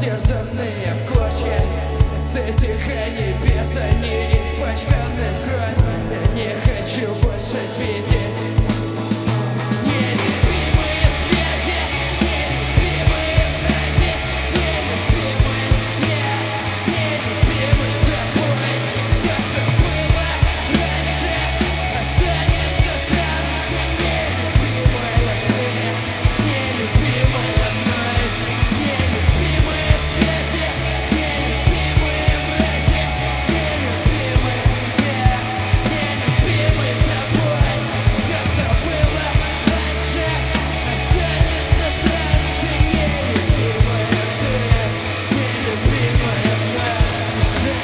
растерзанные в клочья. Эстетика небеса не испачканы в кровь. Я не хочу больше видеть нелюбимые связи, нелюбимые фрази, нелюбимый я, нелюбимый тобой. Все, что было раньше, останется там же. Нелюбимая ты, нелюбимая мной, нелюбимые связи, нелюбимые фрази, нелюбимый я, нелюбимый тобой. Все, что было раньше, останется там же. Нелюбимая ты, нелюбимая наша.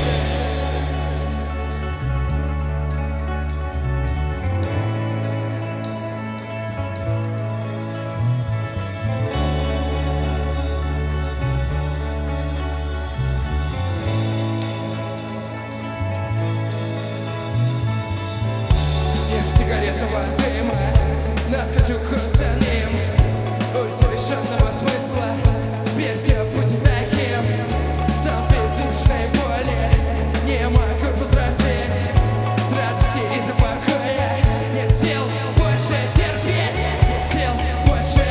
Дым сигаретного дыма насквозь укутанным, улица лишенного смысла. Теперь все будет таким. Сам физической боли не могу повзрослеть. От радости и до покоя нет сил больше терпеть. Нет сил больше,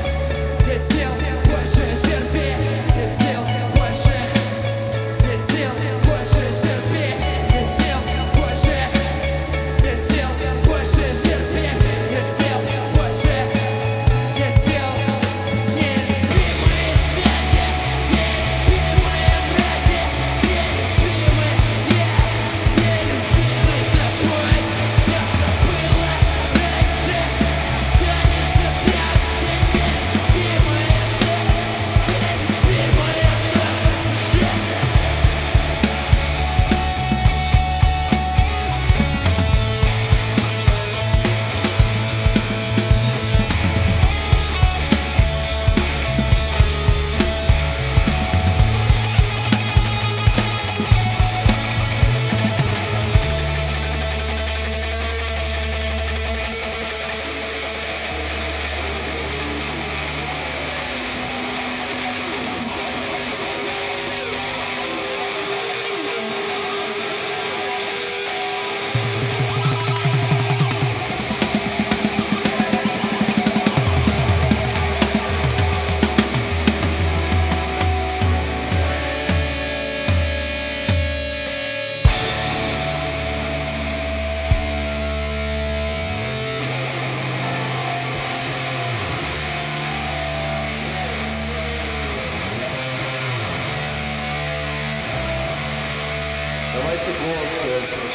нет сил больше терпеть. Нет сил больше, нет сил больше терпеть. Нет сил больше, нет сил больше терпеть. Нет сил больше, нет сил. Нелюбимые связи, нелюбимые фрази, нелюбимый я, нелюбимый тобой. Все, что было раньше, останется там же. Нелюбимая ты, нелюбимая наша. Давайте голос